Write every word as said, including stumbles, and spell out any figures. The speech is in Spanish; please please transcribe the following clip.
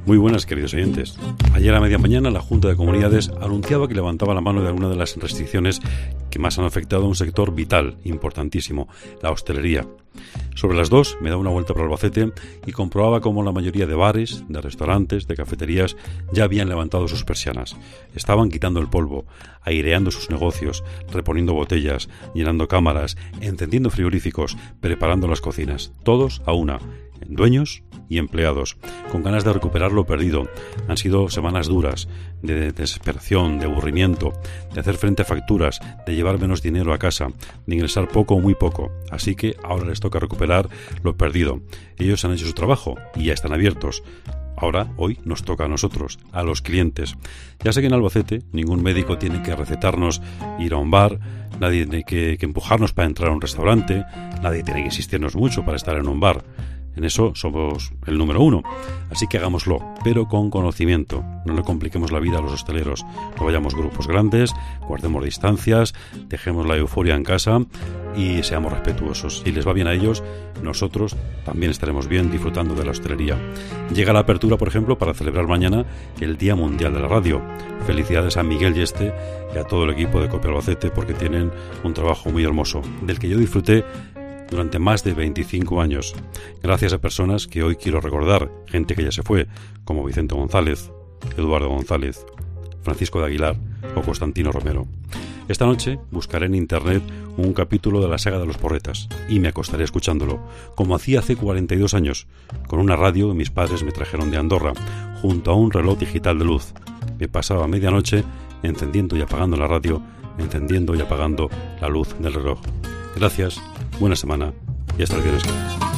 Muy buenas, queridos oyentes. Ayer a media mañana la Junta de Comunidades anunciaba que levantaba la mano de alguna de las restricciones que más han afectado a un sector vital, importantísimo, la hostelería. Sobre las dos me da una vuelta por Albacete y comprobaba cómo la mayoría de bares, de restaurantes, de cafeterías ya habían levantado sus persianas. Estaban quitando el polvo, aireando sus negocios, reponiendo botellas, llenando cámaras, encendiendo frigoríficos, preparando las cocinas. Todos a una, dueños y empleados, con ganas de recuperar lo perdido. Han sido semanas duras, de desesperación, de aburrimiento, de hacer frente a facturas, de llevar menos dinero a casa, de ingresar poco o muy poco. Así que ahora les toca recuperar lo perdido. Ellos han hecho su trabajo y ya están abiertos. Ahora, hoy, nos toca a nosotros, a los clientes. Ya sé que en Albacete ningún médico tiene que recetarnos ir a un bar, nadie tiene que, que empujarnos para entrar a un restaurante, nadie tiene que insistirnos mucho para estar en un bar. En eso somos el número uno, así que hagámoslo, pero con conocimiento. No le compliquemos la vida a los hosteleros. No vayamos grupos grandes, guardemos distancias, dejemos la euforia en casa y seamos respetuosos. Si les va bien a ellos, nosotros también estaremos bien disfrutando de la hostelería. Llega la apertura, por ejemplo, para celebrar mañana el Día Mundial de la Radio. Felicidades a Miguel Yeste y a todo el equipo de Copia Albacete porque tienen un trabajo muy hermoso, del que yo disfruté durante más de veinticinco años, gracias a personas que hoy quiero recordar, gente que ya se fue, como Vicente González, Eduardo González, Francisco de Aguilar o Constantino Romero. Esta noche buscaré en internet un capítulo de la saga de los Porretas y me acostaré escuchándolo, como hacía hace cuarenta y dos años, con una radio que mis padres me trajeron de Andorra, junto a un reloj digital de luz. Me pasaba medianoche encendiendo y apagando la radio, encendiendo y apagando la luz del reloj. Gracias, buena semana y hasta el viernes.